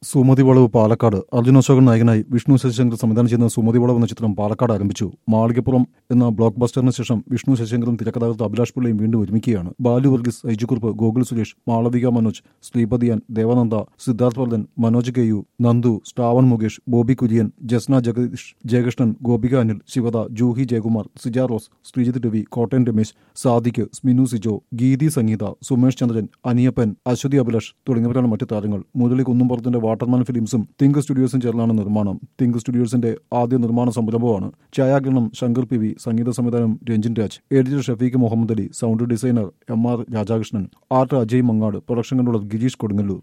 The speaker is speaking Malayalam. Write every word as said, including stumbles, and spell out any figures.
സുമതി വളവ് പാലക്കാട്. അർജുൻ അശോകൻ നായകനായി വിഷ്ണു ശശിശങ്കർ സംവിധാനം ചെയ്യുന്ന സുമതി വളവ് എന്ന ചിത്രം പാലക്കാട് ആരംഭിച്ചു. മാളികപ്പുറം എന്ന ബ്ലോക്ക് ബസ്റ്ററിന് ശേഷം വിഷ്ണു ശശിശങ്കറും തിരക്കഥാകൃത്ത് അഭിലാഷ് പിള്ളയും വീണ്ടും ഒരുമിക്കുകയാണ്. ബാലു വർഗീസ്, ഐജുക്കുറുപ്പ്, ഗോകുൽ സുരേഷ്, മാളവിക മനോജ്, ശ്രീപതിയാൻ, ദേവാനന്ദ, സിദ്ധാർത്ഥ് വർദ്ധൻ, മനോജ് കെയു, നന്ദു, ശ്രാവൺ മുകേഷ്, ബോബി കുര്യൻ, ജസ്ന ജഗദീഷ്, ജയകൃഷ്ണൻ, ഗോപിക അനിൽ, ശിവദ, ജൂഹി ജയകുമാർ, സിജ റോസ്, ശ്രീജിത്ത് രവി, കോട്ടയം രമേശ്, സാദിഖ്, സ്മിനു സിജോ, ഗീതി സംഗീത, സുമേഷ് ചന്ദ്രൻ, അനിയപ്പൻ, അശ്വതി അഭിലാഷ് തുടങ്ങിയവരാണ് മറ്റു താരങ്ങൾ. മുരളി കുന്നുംപുറത്തിന്റെ വാട്ടർമാൻ ഫിലിംസും തിങ്ക് സ്റ്റുഡിയോസും ചേർന്നാണ് നിർമ്മാണം. തിങ്ക് സ്റ്റുഡിയോസിന്റെ ആദ്യ നിർമ്മാണ സംരംഭമാണ്. ഛായാഗ്രഹണം ശങ്കർ പി വി, സംഗീത സംവിധാനം Ranjin Raj, editor Shafeeq Muhammad Ali, sound designer M R Radhakrishnan, art Ajay Mangad, production controller Girish Kodungallur.